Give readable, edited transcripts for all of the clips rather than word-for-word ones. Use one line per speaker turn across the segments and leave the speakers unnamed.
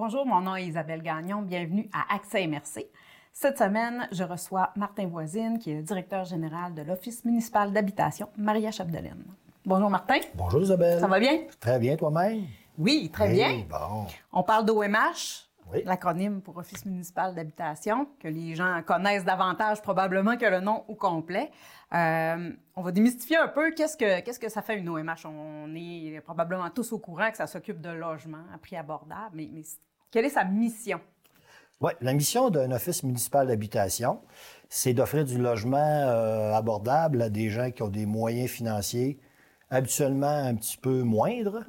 Bonjour, mon nom est Isabelle Gagnon. Bienvenue à Accès MRC. Cette semaine, je reçois Martin Voisine, qui est le directeur général de l'Office municipal d'habitation Maria-Chapdelaine. Bonjour Martin.
Bonjour Isabelle.
Ça va bien?
Très bien toi-même?
Oui, très bien.
Bon.
On parle d'OMH,
Oui.
l'acronyme pour Office municipal d'habitation, que les gens connaissent davantage probablement que le nom au complet. On va démystifier un peu qu'est-ce que ça fait une OMH. On est probablement tous au courant que ça s'occupe de logements à prix abordable, mais quelle est sa mission?
Oui, la mission d'un office municipal d'habitation, c'est d'offrir du logement abordable à des gens qui ont des moyens financiers habituellement un petit peu moindres.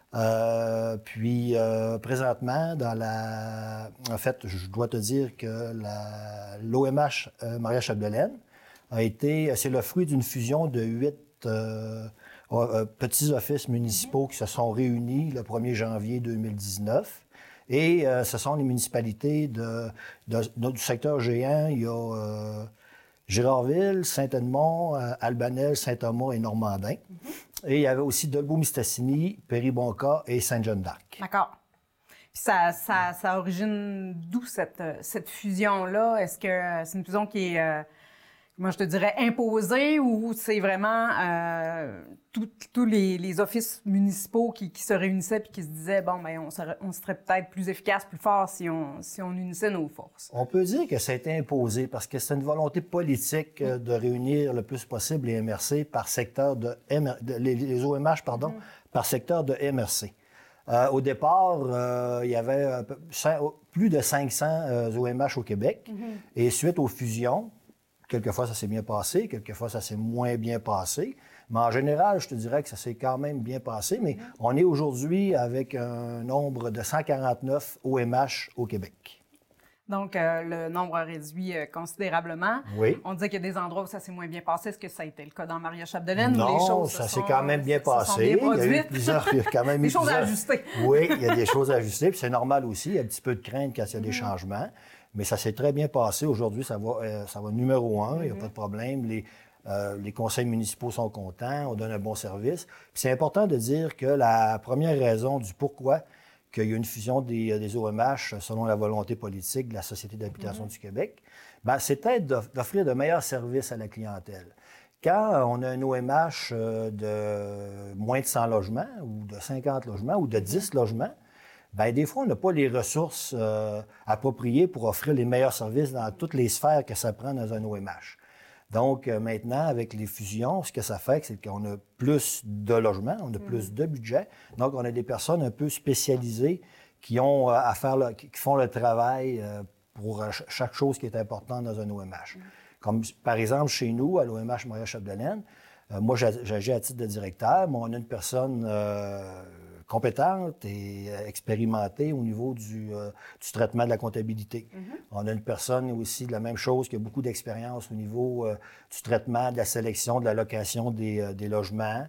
Présentement, en fait, je dois te dire que l'OMH Maria-Chapdelaine c'est le fruit d'une fusion de 8 petits offices municipaux qui se sont réunis le 1er janvier 2019. Et ce sont les municipalités du secteur géant. Il y a Gérardville, Saint-Edmond, Albanel, Saint-Thomas et Normandin. Et il y avait aussi Dolbeau-Mistassini, Péribonka et Sainte-Jeanne-d'Arc.
D'accord. Puis ça origine d'où cette fusion-là? Est-ce que c'est une fusion qui est, moi je te dirais, imposée ou c'est vraiment tous les offices municipaux qui se réunissaient puis qui se disaient, bon, bien, on serait peut-être plus efficace, plus fort si on unissait nos forces?
On peut dire que ça a été imposé parce que c'est une volonté politique de réunir le plus possible les MRC par secteur les OMH, pardon, par secteur de MRC. Au départ, il y avait plus de 500 OMH au Québec. Et suite aux fusions, quelquefois ça s'est bien passé, quelquefois ça s'est moins bien passé. Mais en général, je te dirais que ça s'est quand même bien passé. Mais on est aujourd'hui avec un nombre de 149 OMH au Québec.
Donc, le nombre a réduit considérablement.
Oui.
On disait qu'il y a des endroits où ça s'est moins bien passé. Est-ce que ça a été le cas dans Maria-Chapdelaine?
Non,
ou les choses
ça s'est quand même bien passé.
Il y a
quand même
des choses à ajuster.
Oui, il y a des choses à ajuster. Puis c'est normal aussi. Il y a un petit peu de crainte quand il y a des changements. Mais ça s'est très bien passé. Aujourd'hui, ça va numéro 1. Il n'y a pas de problème. Les conseils municipaux sont contents. On donne un bon service. Puis c'est important de dire que la première raison du pourquoi qu'il y a une fusion des OMH selon la volonté politique de la Société d'habitation du Québec, c'était d'offrir de meilleurs services à la clientèle. Quand on a un OMH de moins de 100 logements ou de 50 logements ou de 10 logements, des fois, on n'a pas les ressources appropriées pour offrir les meilleurs services dans toutes les sphères que ça prend dans un OMH. Donc, maintenant, avec les fusions, ce que ça fait, c'est qu'on a plus de logements, on a plus de budget. Donc, on a des personnes un peu spécialisées qui ont qui font le travail pour chaque chose qui est importante dans un OMH. Comme, par exemple, chez nous, à l'OMH Maria-Chapdelaine, moi, j'agis à titre de directeur, mais on a une personne compétente et expérimentée au niveau du traitement de la comptabilité. On a une personne aussi de la même chose qui a beaucoup d'expérience au niveau du traitement, de la sélection, de la location des logements.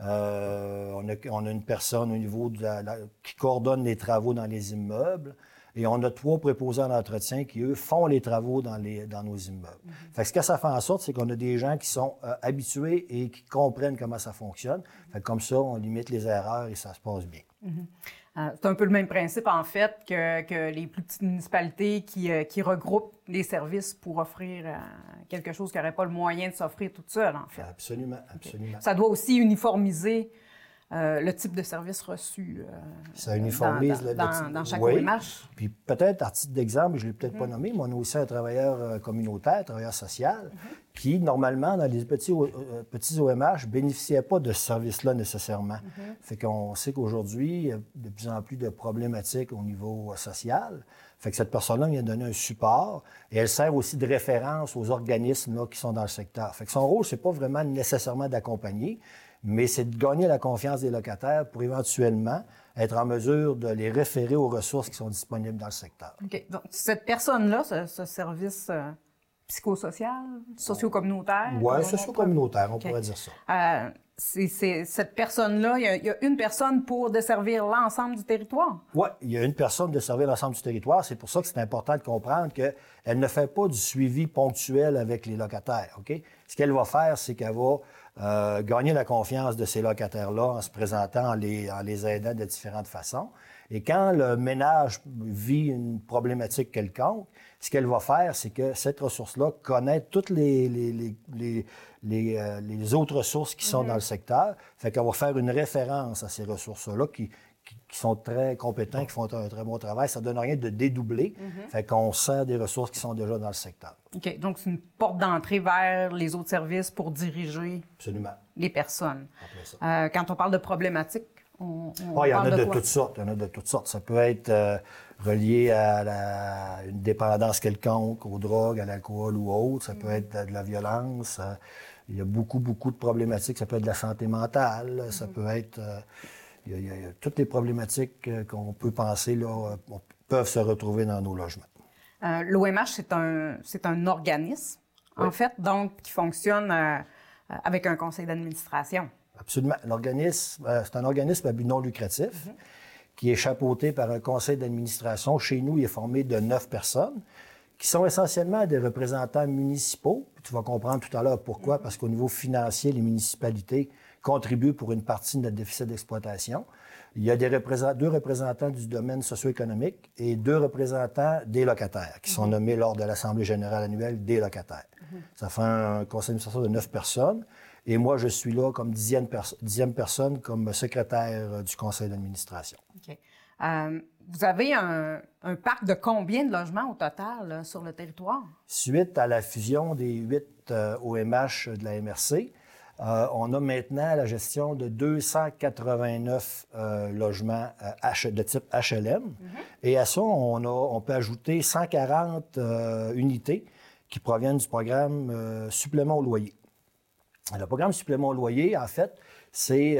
On a une personne au niveau qui coordonne les travaux dans les immeubles. Et on a 3 préposés en entretien qui, eux, font les travaux dans nos immeubles. Fait que ce que ça fait en sorte, c'est qu'on a des gens qui sont habitués et qui comprennent comment ça fonctionne. Fait que comme ça, on limite les erreurs et ça se passe bien.
C'est un peu le même principe, en fait, que les plus petites municipalités qui regroupent les services pour offrir quelque chose qui n'aurait pas le moyen de s'offrir toute seule, en fait.
Absolument, absolument.
Okay. Ça doit aussi uniformiser le type de service reçu
ça uniformise
dans chaque
oui.
OMH.
Puis peut-être, à titre d'exemple, je ne l'ai peut-être pas nommé, mais on a aussi un travailleur communautaire, travailleur social, qui, normalement, dans les petits OMH, ne bénéficiait pas de ce service-là nécessairement. Fait qu'on sait qu'aujourd'hui, il y a de plus en plus de problématiques au niveau social. Fait que cette personne-là vient donner un support et elle sert aussi de référence aux organismes là, qui sont dans le secteur. Fait que son rôle, c'est pas vraiment nécessairement d'accompagner, mais c'est de gagner la confiance des locataires pour éventuellement être en mesure de les référer aux ressources qui sont disponibles dans le secteur.
OK. Donc, cette personne-là, ce service psychosocial, socio-communautaire?
Oui, socio-communautaire, on pourrait dire ça.
C'est cette personne-là, il y a une personne pour desservir l'ensemble du territoire?
Oui, il y a une personne de servir l'ensemble du territoire. C'est pour ça que c'est important de comprendre qu'elle ne fait pas du suivi ponctuel avec les locataires. OK? Ce qu'elle va faire, c'est qu'elle va gagner la confiance de ces locataires-là en se présentant, en les aidant de différentes façons. Et quand le ménage vit une problématique quelconque, ce qu'elle va faire, c'est que cette ressource-là connaît toutes les autres ressources qui sont dans le secteur. Fait qu'on va faire une référence à ces ressources-là qui sont très compétents, qui font un très bon travail. Ça ne donne rien de dédoubler. Fait qu'on sert des ressources qui sont déjà dans le secteur.
OK. Donc, c'est une porte d'entrée vers les autres services pour diriger les personnes. Quand on parle de problématiques,
il y en a de toutes sortes. Il y en a de toutes sortes. Ça peut être relié à une dépendance quelconque, aux drogues, à l'alcool ou autre. Ça peut être de la violence. Il y a beaucoup de problématiques. Ça peut être de la santé mentale. Ça peut être... il y a toutes les problématiques qu'on peut penser là, peuvent se retrouver dans nos logements.
L'OMH, c'est un organisme, en fait, donc qui fonctionne avec un conseil d'administration.
Absolument. L'organisme, c'est un organisme à but non lucratif qui est chapeauté par un conseil d'administration. Chez nous, il est formé de 9 personnes qui sont essentiellement des représentants municipaux. Puis tu vas comprendre tout à l'heure pourquoi, parce qu'au niveau financier, les municipalités contribuent pour une partie de notre déficit d'exploitation. Il y a deux représentants du domaine socio-économique et 2 représentants des locataires qui sont nommés lors de l'Assemblée générale annuelle des locataires. Ça fait un conseil d'administration de 9 personnes. Et moi, je suis là comme 10e personne, comme secrétaire du conseil d'administration. OK.
Vous avez un parc de combien de logements au total là, sur le territoire?
Suite à la fusion des 8 OMH de la MRC, on a maintenant la gestion de 289 logements de type HLM. Et à ça, on peut ajouter 140 unités qui proviennent du programme supplément au loyer. Le programme supplément au loyer, en fait, c'est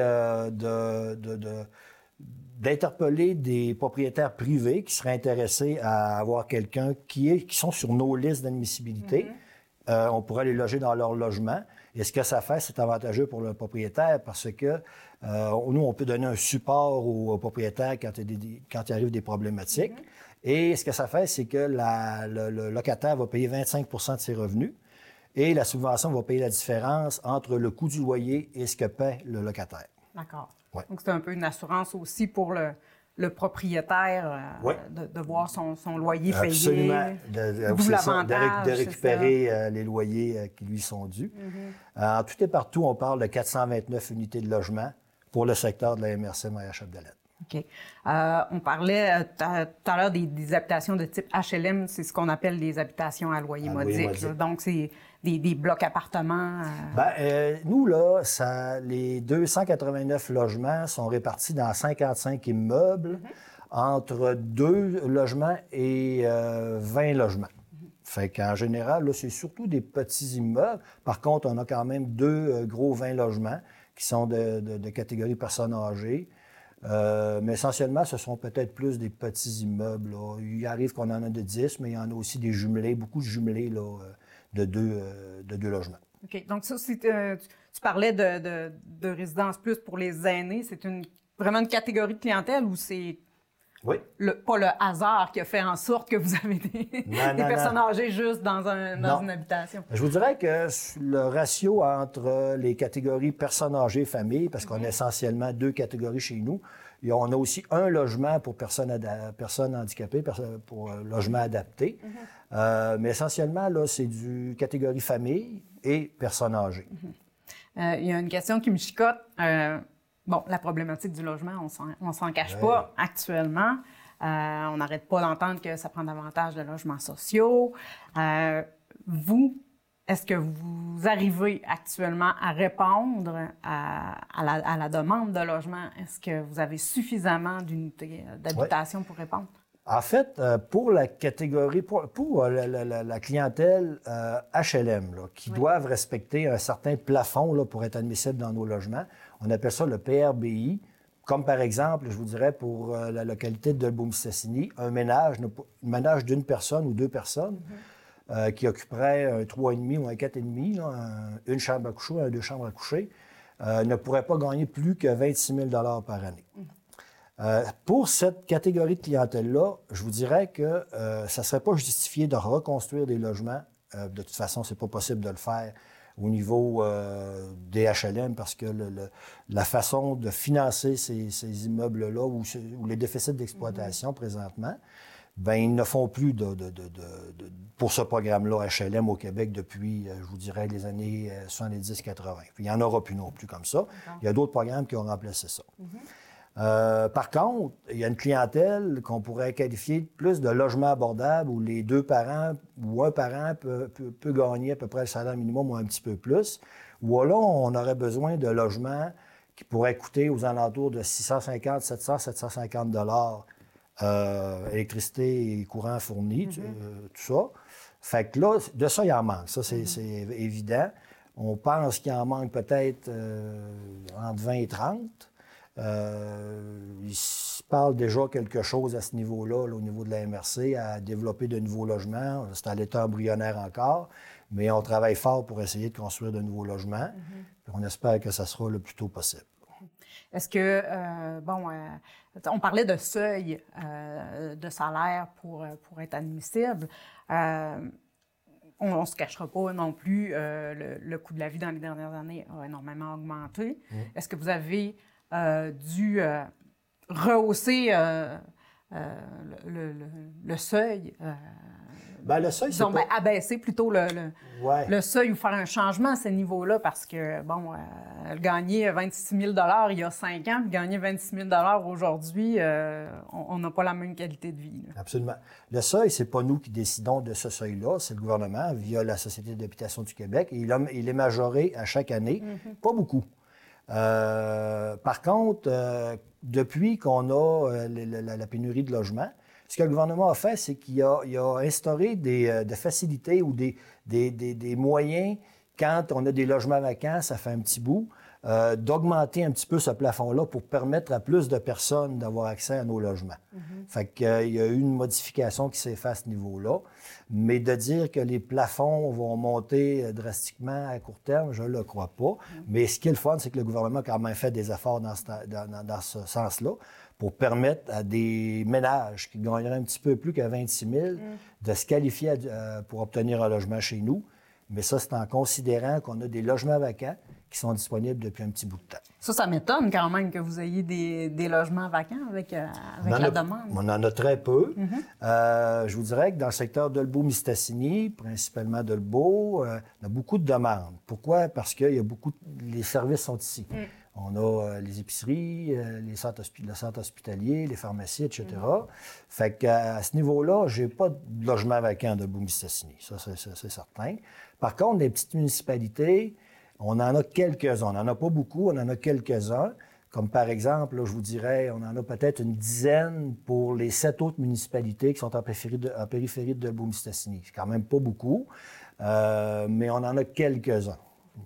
d'interpeller des propriétaires privés qui seraient intéressés à avoir quelqu'un qui sont sur nos listes d'admissibilité. On pourrait les loger dans leur logement. Et ce que ça fait, c'est avantageux pour le propriétaire parce que nous, on peut donner un support au propriétaire quand il arrive des problématiques. Et ce que ça fait, c'est que le locataire va payer 25 de ses revenus. Et la subvention va payer la différence entre le coût du loyer et ce que paie le locataire.
D'accord. Ouais. Donc, c'est un peu une assurance aussi pour le propriétaire de voir son loyer payé.
Absolument. De récupérer les loyers qui lui sont dus. En tout et partout, on parle de 429 unités de logement pour le secteur de la MRC Maria-Chapdelaine.
OK. On parlait tout à l'heure des habitations de type HLM, c'est ce qu'on appelle des habitations à loyer modique. Donc, c'est des blocs appartements.
Nous, là, les 289 logements sont répartis dans 55 immeubles entre 2 logements et 20 logements. Fait qu'en général, là, c'est surtout des petits immeubles. Par contre, on a quand même 2 gros 20 logements qui sont de catégorie personnes âgées. Mais essentiellement, ce sont peut-être plus des petits immeubles. Là. Il arrive qu'on en a de 10, mais il y en a aussi des jumelés, beaucoup de jumelés là, de deux logements.
OK. Donc, ça, tu parlais de résidence plus pour les aînés. C'est vraiment une catégorie de clientèle où c'est pas le hasard qui a fait en sorte que vous avez des personnes âgées juste dans une habitation?
Je vous dirais que le ratio entre les catégories personnes âgées et familles, parce qu'on a essentiellement 2 catégories chez nous, on a aussi un logement pour personnes handicapées, pour logement adapté. Mais essentiellement, là, c'est du catégorie famille et personnes âgées.
Il y a une question qui me chicote. La problématique du logement, on s'en cache pas actuellement. On n'arrête pas d'entendre que ça prend davantage de logements sociaux. Est-ce que vous arrivez actuellement à répondre à la demande de logement? Est-ce que vous avez suffisamment d'unités d'habitation pour répondre?
En fait, pour la catégorie, pour la clientèle HLM, là, qui doivent respecter un certain plafond là, pour être admissibles dans nos logements, on appelle ça le PRBI. Comme par exemple, je vous dirais, pour la localité de Dolbeau-Mistassini, un ménage d'une personne ou 2 personnes qui occuperait un 3,5 ou un 4,5, une chambre à coucher ou 2 chambres à coucher, ne pourrait pas gagner plus que 26 000 $ par année. Pour cette catégorie de clientèle-là, je vous dirais que ça ne serait pas justifié de reconstruire des logements. De toute façon, ce n'est pas possible de le faire au niveau des HLM parce que la façon de financer ces immeubles-là ou les déficits d'exploitation présentement, ben ils ne font plus pour ce programme-là HLM au Québec depuis, je vous dirais, les années 70-80. Il n'y en aura plus non plus comme ça. Il y a d'autres programmes qui ont remplacé ça. Par contre, il y a une clientèle qu'on pourrait qualifier plus de logement abordable où les deux parents ou un parent peut gagner à peu près le salaire minimum ou un petit peu plus. Où là, on aurait besoin de logements qui pourraient coûter aux alentours de 650, 700, 750 $ électricité et courant fourni, tout ça. Fait que là, de ça, il en manque. Ça, c'est évident. On pense qu'il en manque peut-être entre 20 et 30. Il se parle déjà quelque chose à ce niveau-là, là, au niveau de la MRC, à développer de nouveaux logements. C'est à l'état embryonnaire encore, mais on travaille fort pour essayer de construire de nouveaux logements. On espère que ça sera le plus tôt possible.
Est-ce que, on parlait de seuil de salaire pour être admissible. On ne se cachera pas non plus, le coût de la vie dans les dernières années a énormément augmenté. Est-ce que vous avez dû rehausser le seuil?
Le seuil, c'est pas...
abaisser plutôt le seuil ou faire un changement à ce niveau-là parce que, gagner 26 000 $ il y a 5 ans puis gagner 26 000 $ aujourd'hui, on n'a pas la même qualité de vie. Là.
Absolument. Le seuil, c'est pas nous qui décidons de ce seuil-là, c'est le gouvernement via la Société d'habitation du Québec. Et il est majoré à chaque année, pas beaucoup. Par contre, depuis qu'on a la pénurie de logements, ce que le gouvernement a fait, c'est qu'il a instauré des facilités ou des moyens, quand on a des logements vacants, ça fait un petit bout, d'augmenter un petit peu ce plafond-là pour permettre à plus de personnes d'avoir accès à nos logements. Fait qu'il y a eu une modification qui s'est faite à ce niveau-là. Mais de dire que les plafonds vont monter drastiquement à court terme, je ne le crois pas. Mais ce qui est le fun, c'est que le gouvernement a quand même fait des efforts dans ce sens-là pour permettre à des ménages qui gagneraient un petit peu plus que 26 000 de se qualifier pour obtenir un logement chez nous. Mais ça, c'est en considérant qu'on a des logements vacants qui sont disponibles depuis un petit bout de temps.
Ça m'étonne quand même que vous ayez des logements vacants avec la demande.
On en a très peu. Je vous dirais que dans le secteur de Dolbeau-Mistassini, principalement de Dolbeau, on a beaucoup de demandes. Pourquoi? Parce que les services sont ici. On a les épiceries, le centre hospitalier, les pharmacies, etc. Fait qu'à ce niveau-là, j'ai pas de logement vacant de Dolbeau-Mistassini. Ça, c'est certain. Par contre, les petites municipalités, on en a quelques-uns. On n'en a pas beaucoup, on en a quelques-uns. Comme par exemple, là, je vous dirais, on en a peut-être une dizaine pour les 7 autres municipalités qui sont en périphérie de Dolbeau-Mistassini. C'est quand même pas beaucoup, mais on en a quelques-uns.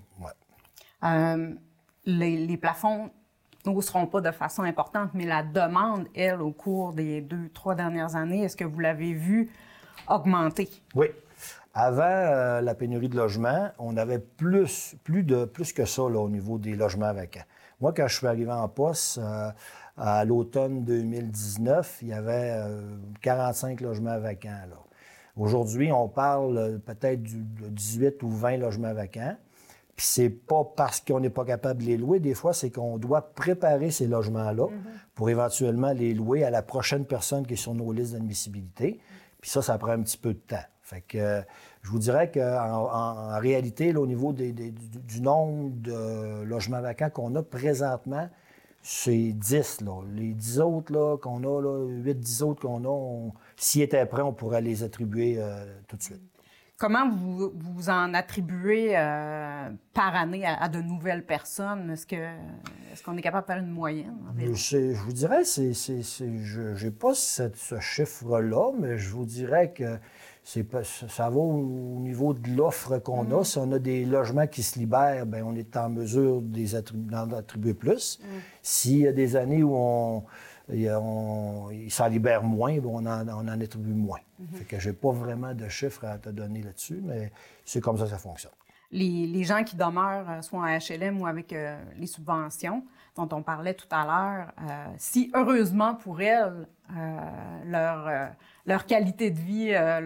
Ouais.
Les plafonds n'hausseront pas de façon importante, mais la demande, elle, au cours des 2-3 dernières années, est-ce que vous l'avez vu augmenter?
Oui. Avant la pénurie de logements, on avait plus que ça là, au niveau des logements vacants. Moi, quand je suis arrivé en poste, à l'automne 2019, il y avait 45 logements vacants. Là. Aujourd'hui, on parle peut-être de 18 ou 20 logements vacants. Puis c'est pas parce qu'on n'est pas capable de les louer. Des fois, c'est qu'on doit préparer ces logements-là pour éventuellement les louer à la prochaine personne qui est sur nos listes d'admissibilité. Puis ça prend un petit peu de temps. Fait que je vous dirais qu'en réalité, là, au niveau du nombre de logements vacants qu'on a présentement, c'est 10. Là. Les 10 autres là, qu'on a, 8-10 autres qu'on a, s'ils étaient prêts, on pourrait les attribuer tout de suite.
Comment vous en attribuez par année à de nouvelles personnes? Est-ce qu'on est capable de faire une moyenne?
Je vous dirais, je n'ai pas ce chiffre-là, mais je vous dirais que ça va au niveau de l'offre qu'on a. Si on a des logements qui se libèrent, bien, on est en mesure d'en attribuer plus. S'il y a des années où il s'en libère moins, bien, on en attribue moins. Fait que j'ai pas vraiment de chiffres à te donner là-dessus, mais c'est comme ça fonctionne.
les gens qui demeurent soit en HLM ou avec les subventions dont on parlait tout à l'heure, si heureusement pour elles, leur qualité de vie,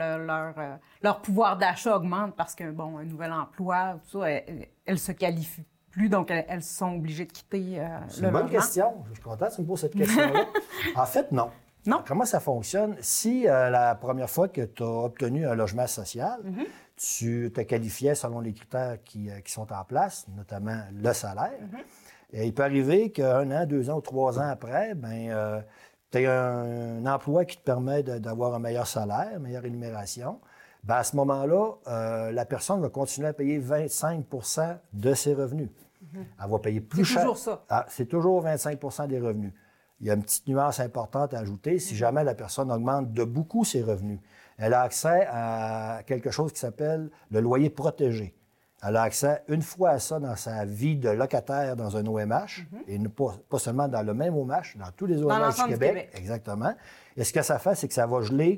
leur pouvoir d'achat augmente parce que, bon, un nouvel emploi, tout ça, elles se qualifient plus, donc elles sont obligées de quitter le logement.
C'est une bonne question. Je suis content que tu me poses cette question-là. En fait, non.
Non.
Comment ça fonctionne? Si la première fois que tu as obtenu un logement social, tu te qualifiais selon les critères qui sont en place, notamment le salaire, et il peut arriver qu'un an, 2 ans ou 3 ans après, tu aies un emploi qui te permet d'avoir un meilleur salaire, une meilleure rémunération. À ce moment-là, la personne va continuer à payer 25 de ses revenus. Elle va payer plus cher.
C'est toujours ça.
C'est toujours 25 des revenus. Il y a une petite nuance importante à ajouter. Si jamais la personne augmente de beaucoup ses revenus, elle a accès à quelque chose qui s'appelle le loyer protégé. Elle a accès une fois à ça dans sa vie de locataire dans un OMH, et pas seulement dans le même OMH, dans tous les OMH du Québec. Exactement. Et ce que ça fait, c'est que ça va geler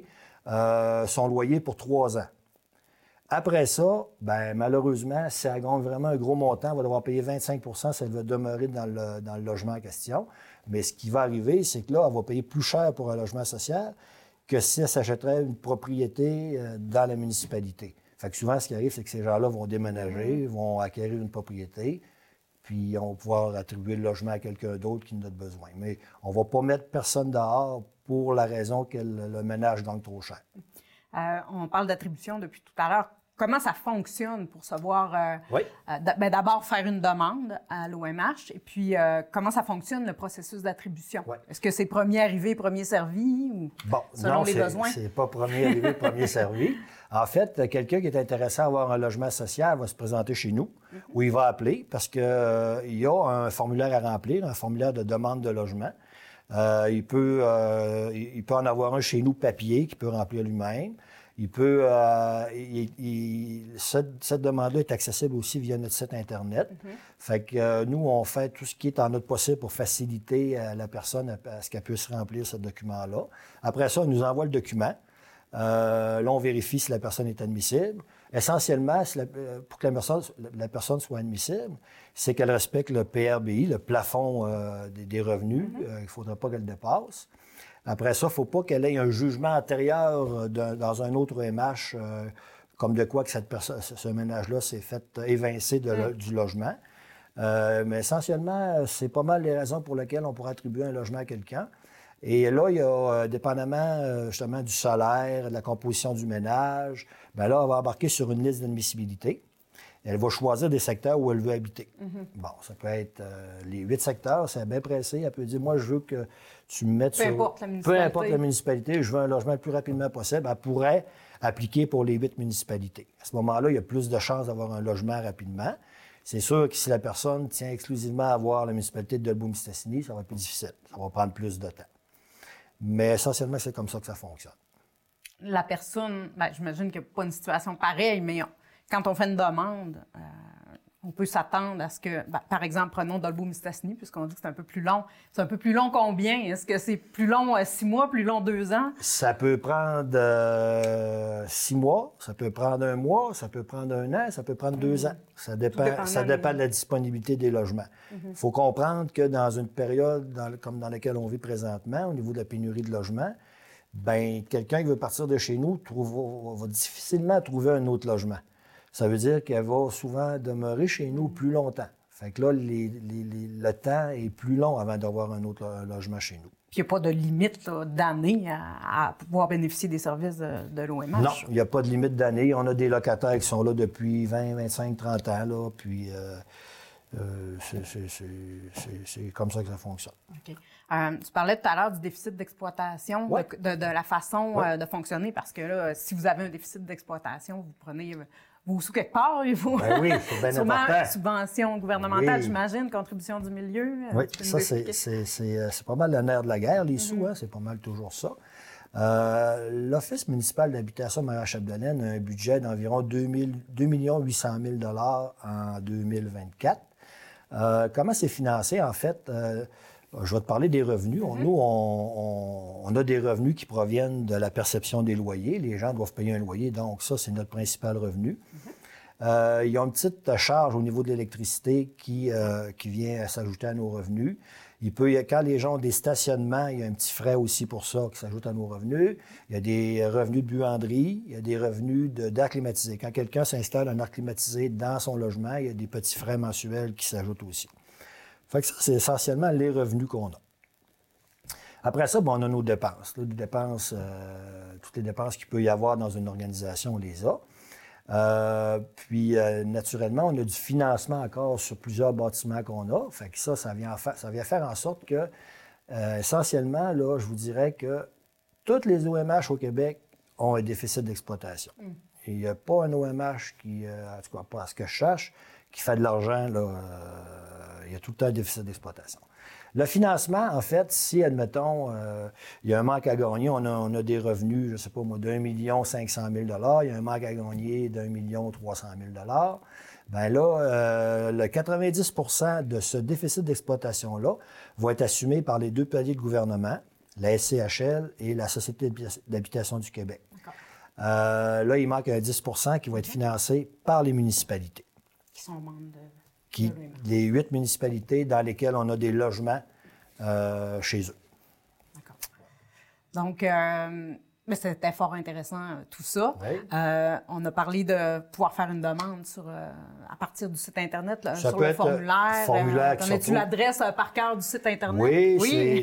son loyer pour 3 ans. Après ça, malheureusement, si elle gagne vraiment un gros montant, elle va devoir payer 25 si elle veut demeurer dans le logement en question. Mais ce qui va arriver, c'est que là, elle va payer plus cher pour un logement social que si elle s'achèterait une propriété dans la municipalité. Fait que souvent, ce qui arrive, c'est que ces gens-là vont déménager, vont acquérir une propriété, puis on va pouvoir attribuer le logement à quelqu'un d'autre qui en a besoin. Mais on ne va pas mettre personne dehors pour la raison que le ménage gagne trop cher.
On parle d'attribution depuis tout à l'heure. Comment ça fonctionne pour savoir,
Oui.
D'abord faire une demande à l'OMH et puis comment ça fonctionne le processus d'attribution?
Oui.
Est-ce que c'est premier arrivé, premier servi ou selon les besoins?
C'est pas premier arrivé, premier servi. En fait, quelqu'un qui est intéressé à avoir un logement social va se présenter chez nous où il va appeler parce qu'il y a un formulaire à remplir, un formulaire de demande de logement. Il peut en avoir un chez nous papier qu'il peut remplir lui-même. Il peut. Cette demande-là est accessible aussi via notre site Internet. Fait que nous, on fait tout ce qui est en notre possible pour faciliter à la personne à ce qu'elle puisse remplir ce document-là. Après ça, on nous envoie le document. Là, on vérifie si la personne est admissible. Essentiellement, pour que la personne soit admissible, c'est qu'elle respecte le PRBI, le plafond des revenus. Il ne faudra pas qu'elle dépasse. Après ça, il ne faut pas qu'elle ait un jugement antérieur dans un autre OMH, comme de quoi que ce ménage-là s'est fait évincer du logement. Mais essentiellement, c'est pas mal les raisons pour lesquelles on pourrait attribuer un logement à quelqu'un. Et là, il y a, dépendamment justement du salaire, de la composition du ménage, là, elle va embarquer sur une liste d'admissibilité. Elle va choisir des secteurs où elle veut habiter. Bon, ça peut être les 8 secteurs, c'est bien pressé. Elle peut dire, moi, je veux que tu me mettes peu importe la municipalité, je veux un logement le plus rapidement possible. Elle pourrait appliquer pour les 8 municipalités. À ce moment-là, il y a plus de chances d'avoir un logement rapidement. C'est sûr que si la personne tient exclusivement à avoir la municipalité de Dolbeau-Mistassini, ça va être plus difficile. Ça va prendre plus de temps. Mais essentiellement, c'est comme ça que ça fonctionne.
La personne, j'imagine qu'il n'y a pas une situation pareille, mais quand on fait une demande, on peut s'attendre à ce que, par exemple, prenons Dolbeau-Mistassini, puisqu'on dit que c'est un peu plus long. C'est un peu plus long combien? Est-ce que c'est plus long 6 mois, plus long 2 ans?
Ça peut prendre 6 mois, ça peut prendre 1 mois, ça peut prendre 1 an, ça peut prendre 2 ans. Ça dépend de la disponibilité des logements. Il faut comprendre que dans une période comme dans laquelle on vit présentement, au niveau de la pénurie de logements, quelqu'un qui veut partir de chez nous va difficilement trouver un autre logement. Ça veut dire qu'elle va souvent demeurer chez nous plus longtemps. Fait que là, le temps est plus long avant d'avoir un autre logement chez nous.
Puis il n'y a pas de limite d'années à pouvoir bénéficier des services de l'OMH?
Non, il n'y a pas de limite d'années. On a des locataires qui sont là depuis 20, 25, 30 ans. Là, puis c'est comme ça que ça fonctionne.
OK. Tu parlais tout à l'heure du déficit d'exploitation, de la façon de fonctionner, parce que là, si vous avez un déficit d'exploitation, vous prenez vos sous quelque part, il faut...
oui, c'est bien important.
Subvention gouvernementale, j'imagine, contribution du milieu.
Oui, ça, c'est pas mal le nerf de la guerre, les sous, c'est pas mal toujours ça. L'Office municipal d'habitation de Montréal-Chapdelaine a un budget d'environ 2 800 000 $ en 2024. Comment c'est financé, en fait? Je vais te parler des revenus. Nous, on a des revenus qui proviennent de la perception des loyers. Les gens doivent payer un loyer, donc ça, c'est notre principal revenu. Ils ont une petite charge au niveau de l'électricité qui vient s'ajouter à nos revenus. Quand les gens ont des stationnements, il y a un petit frais aussi pour ça qui s'ajoute à nos revenus. Il y a des revenus de buanderie, il y a des revenus d'air climatisé. Quand quelqu'un s'installe un air climatisé dans son logement, il y a des petits frais mensuels qui s'ajoutent aussi. Fait que ça, c'est essentiellement les revenus qu'on a. Après ça, on a nos dépenses. Là, toutes les dépenses qu'il peut y avoir dans une organisation, on les a. Naturellement, on a du financement encore sur plusieurs bâtiments qu'on a. Fait que ça vient faire en sorte que, essentiellement, là, je vous dirais que toutes les OMH au Québec ont un déficit d'exploitation. Et il n'y a pas un OMH qui, en tout cas pas à ce que je cherche, qui fait de l'argent, là, il y a tout le temps un déficit d'exploitation. Le financement, en fait, si, admettons, il y a un manque à gagner, on a des revenus, je ne sais pas moi, d'1 500 000 $, il y a un manque à gagner d'1 300 000 $, bien là, le 90 % de ce déficit d'exploitation-là va être assumé par les deux paliers de gouvernement, la SCHL et la Société d'habitation du Québec. Là, il manque un 10 % qui va être financé par les municipalités.
Qui sont membres de...
Les 8 municipalités dans lesquelles on a des logements chez eux.
D'accord. Donc, mais c'était fort intéressant, tout ça.
Oui.
On a parlé de pouvoir faire une demande à partir du site Internet, là, sur le formulaire. Connais-tu l'adresse par cœur du site Internet?
Oui. C'est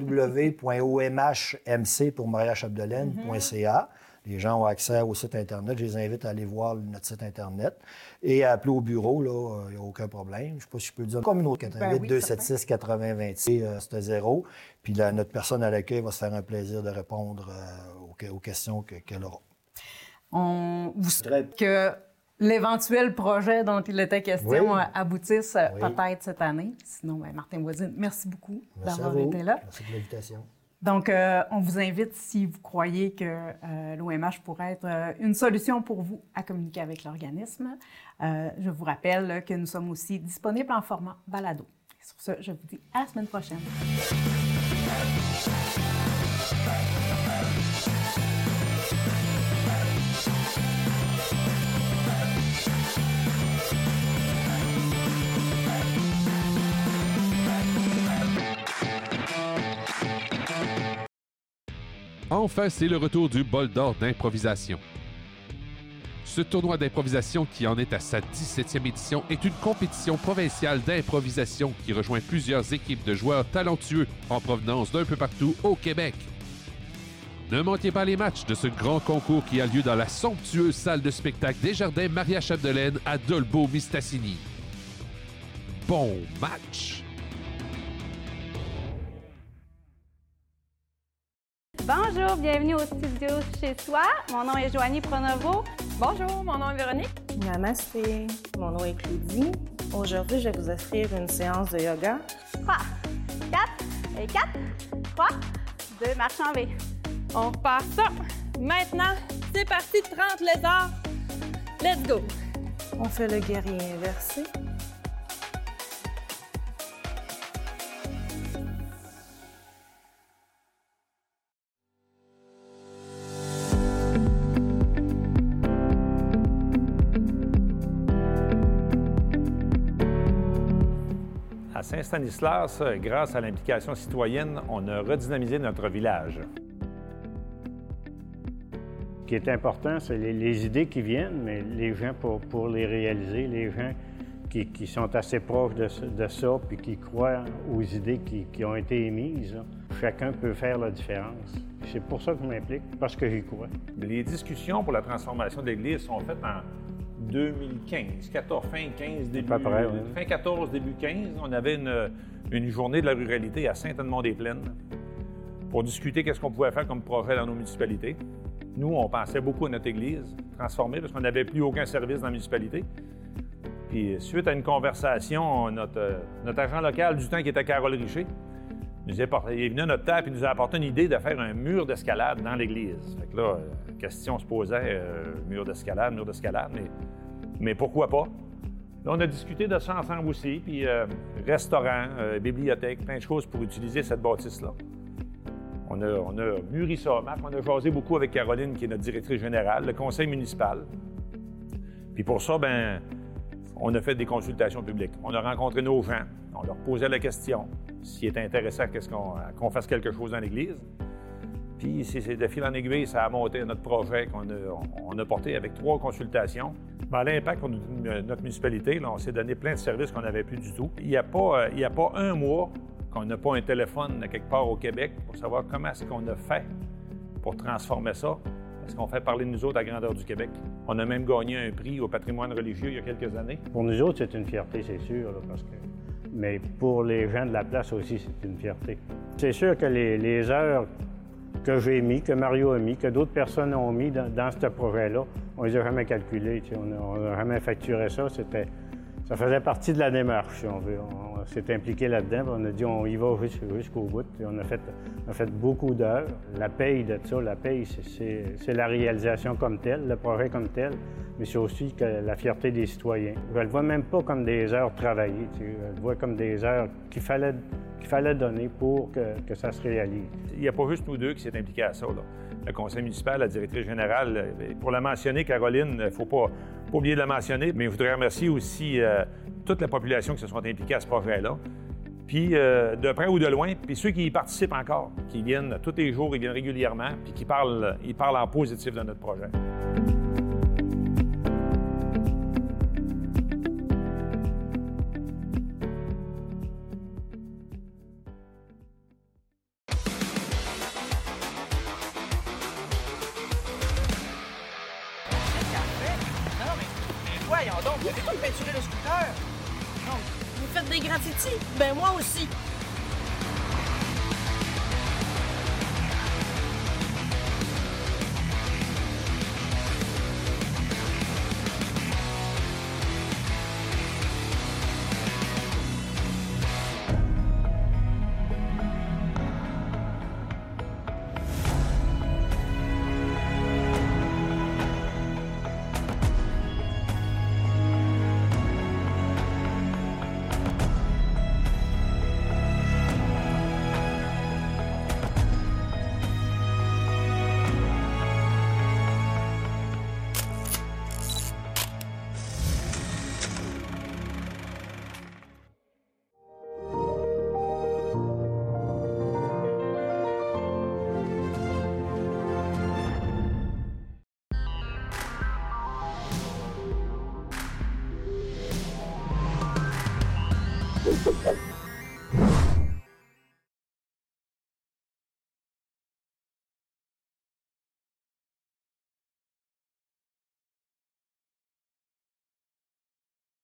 www.omhmc pour mariachapdelaine.ca. Les gens ont accès au site Internet. Je les invite à aller voir notre site Internet et à appeler au bureau. Là, il n'y a aucun problème. Je ne sais pas si je peux le dire. Comme une autre 88-276-8026, c'est 0. Puis notre personne à l'accueil va se faire un plaisir de répondre aux questions qu'elle aura.
Vous souhaite que l'éventuel projet dont il était question aboutisse peut-être cette année. Sinon, Martin Voisine, merci beaucoup d'avoir été là.
Merci pour l'invitation.
Donc, on vous invite, si vous croyez que l'OMH pourrait être une solution pour vous, à communiquer avec l'organisme. Je vous rappelle que nous sommes aussi disponibles en format balado. Et sur ce, je vous dis à la semaine prochaine.
Enfin, c'est le retour du bol d'or d'improvisation. Ce tournoi d'improvisation, qui en est à sa 17e édition, est une compétition provinciale d'improvisation qui rejoint plusieurs équipes de joueurs talentueux en provenance d'un peu partout au Québec. Ne manquez pas les matchs de ce grand concours qui a lieu dans la somptueuse salle de spectacle des Jardins Maria-Chapdelaine à Dolbeau-Mistassini. Bon match!
Bonjour, bienvenue au studio Chez Soi. Mon nom est Joanie Pronovo.
Bonjour, mon nom est Véronique.
Namasté, mon nom est Claudie. Aujourd'hui, je vais vous offrir une séance de yoga.
3, 4, et 4, 3, 2, marche en V.
On repart ça. Maintenant, c'est parti, 30 lézards. Let's go.
On fait le guerrier inversé.
À Saint-Stanislas, grâce à l'implication citoyenne, on a redynamisé notre village.
Ce qui est important, c'est les idées qui viennent, mais les gens pour les réaliser, les gens qui sont assez proches de ça puis qui croient aux idées qui ont été émises. Chacun peut faire la différence. C'est pour ça que je m'implique, parce que j'y crois.
Les discussions pour la transformation de l'Église sont faites en 2015, fin 15, début,
à peu près, oui.
Fin 14, début 15, on avait une journée de la ruralité à Saint-Edmond-des-Plaines pour discuter qu'est-ce qu'on pouvait faire comme projet dans nos municipalités. Nous, on pensait beaucoup à notre Église transformée parce qu'on n'avait plus aucun service dans la municipalité. Puis, suite à une conversation, notre agent local du temps, qui était Carole Richer, il est venu à notre table et nous a apporté une idée de faire un mur d'escalade dans l'Église. Fait que là, la question se posait, mur d'escalade, mais pourquoi pas? Là, on a discuté de ça ensemble aussi, puis restaurant, bibliothèque, plein de choses pour utiliser cette bâtisse-là. On a mûri ça, Marc. On a jasé beaucoup avec Caroline, qui est notre directrice générale, le conseil municipal. Puis pour ça, bien, on a fait des consultations publiques. On a rencontré nos gens. On leur posait la question s'ils étaient intéressés à qu'on fasse quelque chose dans l'Église. Puis, c'est de fil en aiguille, ça a monté à notre projet qu'on a porté avec 3 consultations. Bien, l'impact pour notre municipalité, là, on s'est donné plein de services qu'on n'avait plus du tout. Il n'y a pas un mois qu'on n'a pas un téléphone à quelque part au Québec pour savoir comment est-ce qu'on a fait pour transformer ça. Est-ce qu'on fait parler de nous autres à grandeur du Québec? On a même gagné un prix au patrimoine religieux il y a quelques années.
Pour nous autres, c'est une fierté, c'est sûr, là, parce que... Mais pour les gens de la place aussi, c'est une fierté. C'est sûr que les heures que j'ai mis, que Mario a mis, que d'autres personnes ont mis dans ce projet-là, on ne les a jamais calculés, on n'a jamais facturé ça. Ça faisait partie de la démarche, si on veut. On s'est impliqué là-dedans, on a dit on y va jusqu'au bout. On a fait beaucoup d'heures. La paye de ça, c'est la réalisation comme telle, le projet comme tel, mais c'est aussi la fierté des citoyens. Je ne le vois même pas comme des heures travaillées, je le vois comme des heures qu'il fallait donner pour que ça se réalise.
Il n'y a pas juste nous deux qui s'est impliqués à ça, là. Le conseil municipal, la directrice générale, pour la mentionner, Caroline, il ne faut pas oublier de la mentionner, mais je voudrais remercier aussi toute la population qui se sont impliqués à ce projet-là. Puis, de près ou de loin, puis ceux qui y participent encore, qui viennent tous les jours, ils viennent régulièrement, puis qui parlent en positif de notre projet.
Voyons donc, vous avez pas peinturé le scooter? Non. Vous faites des graffitis? Ben moi aussi.